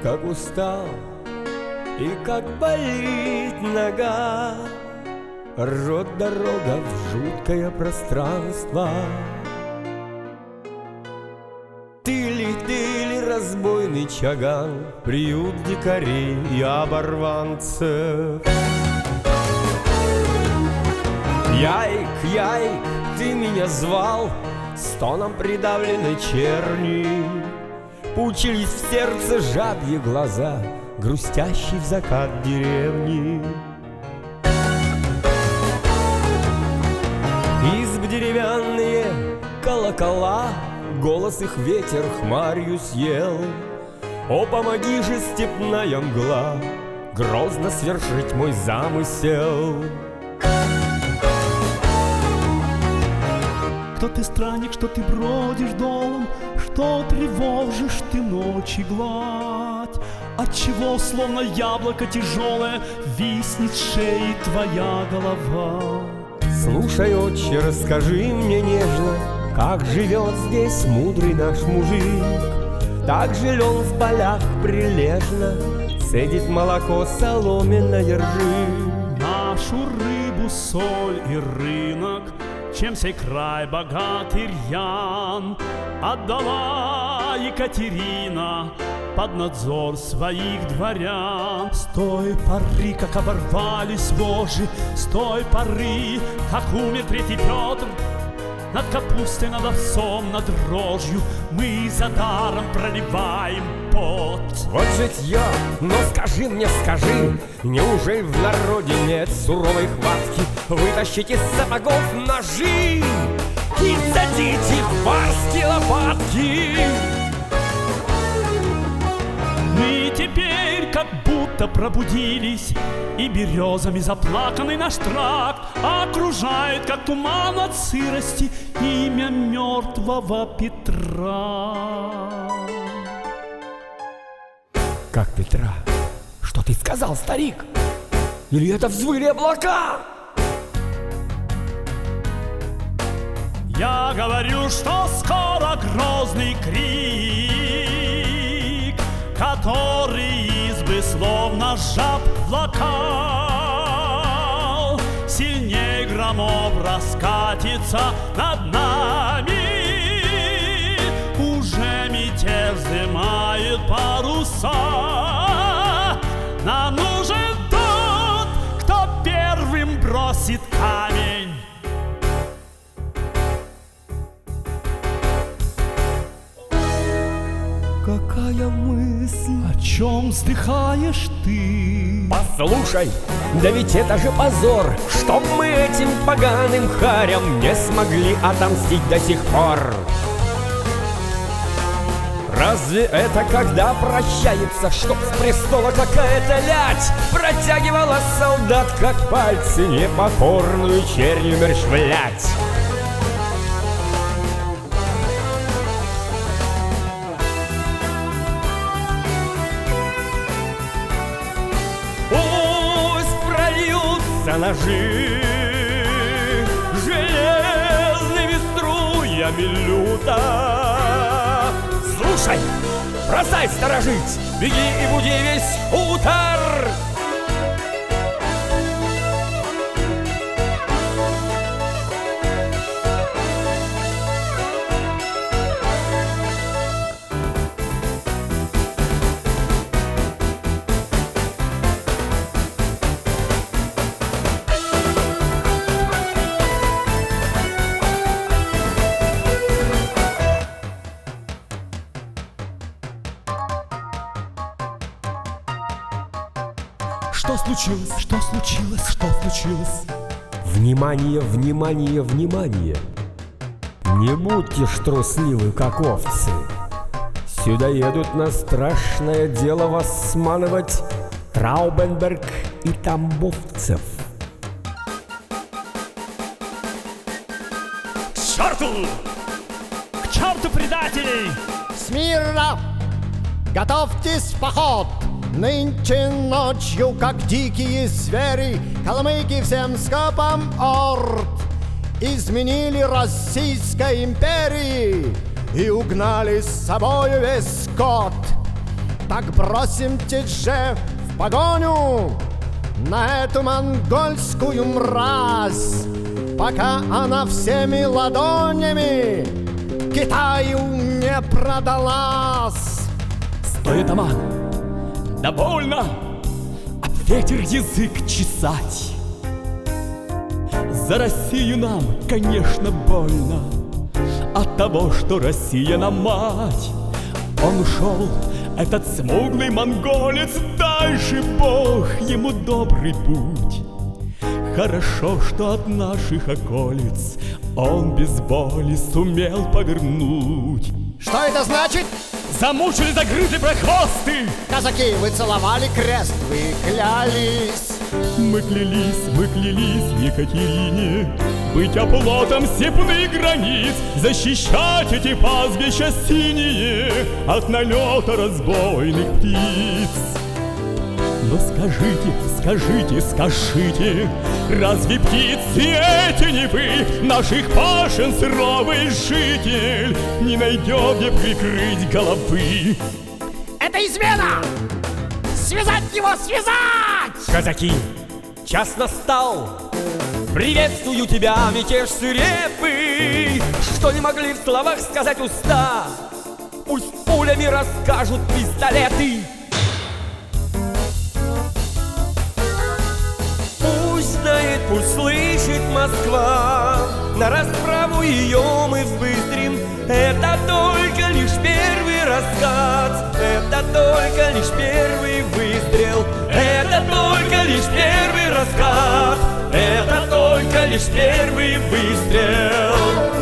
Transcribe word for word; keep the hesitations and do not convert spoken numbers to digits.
как устал и как болит нога, ржет дорога в жуткое пространство. Ты ли, ты ли, разбойный чаган, приют дикарей и оборванцев? Яик, яик, ты меня звал, стоном придавленной черни. Пучились в сердце жабьи глаза, грустящий в закат деревни. Изб деревянные, колокола, голос их ветер хмарью съел. О, помоги же, степная мгла, грозно свершить мой замысел. Кто ты, странник, что ты бродишь долом, что тревожишь ты ночи гладь? Отчего, словно яблоко тяжелое, виснет с шеи твоя голова? Слушай, отче, расскажи мне нежно, как живет здесь мудрый наш мужик. Так же ли он в полях прилежно цедит молоко соломенной ржи? Нашу рыбу, соль и рынок, чем сей край богатый рьян, отдала Екатерина под надзор своих дворян. С той поры, как оборвались вожжи, с той поры, как умер третий Петр, над капустой, над овсом, над дрожью мы за даром проливаем пот. Вот житье, но скажи мне, скажи, неужели в народе нет суровой хватки вытащить из сапогов ножи и садите в барские лопатки? Мы теперь как будто пробудились, и березами заплаканный наш тракт окружает, как туман от сырости, имя мертвого Петра. Как Петра? Что ты сказал, старик? Или это взвыли облака? Я говорю, что скоро грозный крик, который избы словно жаб влакал, сильней громов раскатится над нами. Уже мятеж вздымает паруса. Нам нужен тот, кто первым бросит камень. Какая мысль? О чем вздыхаешь ты? Послушай, да ведь это же позор, чтоб мы этим поганым харям не смогли отомстить до сих пор. Разве это когда прощается, чтоб с престола какая-то лядь протягивала солдат, как пальцы, непокорную чернью мерщвлять? Пусть прольются ножи железными струями люта. Слушай, бросай сторожить, беги и буди весь хутор. Что случилось? Что случилось? Что случилось? Внимание, внимание, внимание! Не будьте ж трусливы, как овцы. Сюда едут на страшное дело вас сманывать Траубенберг и тамбовцев. К черту! К черту предателей! Смирно! Готовьтесь в поход! Нынче ночью, как дикие звери, калмыки всем скопом орд изменили Российской империи и угнали с собою весь скот. Так бросимтесь же в погоню на эту монгольскую мразь, пока она всеми ладонями Китаю не продалась. Стой, атаман, довольно об ветер язык чесать. За Россию нам, конечно, больно от того, что Россия нам мать. Он ушел, этот смуглый монголец, дальше Бог ему добрый путь. Хорошо, что от наших околиц он без боли сумел повернуть. Что это значит? Замучили, загрызли прохвосты. Казаки, вы целовали крест, вы клялись. Мы клялись, мы клялись Екатерине быть оплотом степных границ, защищать эти пастбища синие от налета разбойных птиц. Но скажите, скажите, скажите, разве птицы эти не вы, наших пашен суровый житель, не найдет где прикрыть головы? Это измена! Связать его, связать! Казаки, час настал. Приветствую тебя, мятеж свирепый, что не могли в словах сказать уста. Пусть пулями расскажут пистолеты. Пусть знает, пусть слышит Москва, на расправу ее мы вбыстрим. Это только лишь первый раскат, это только лишь первый выстрел, это только лишь первый раскат, это только лишь первый выстрел.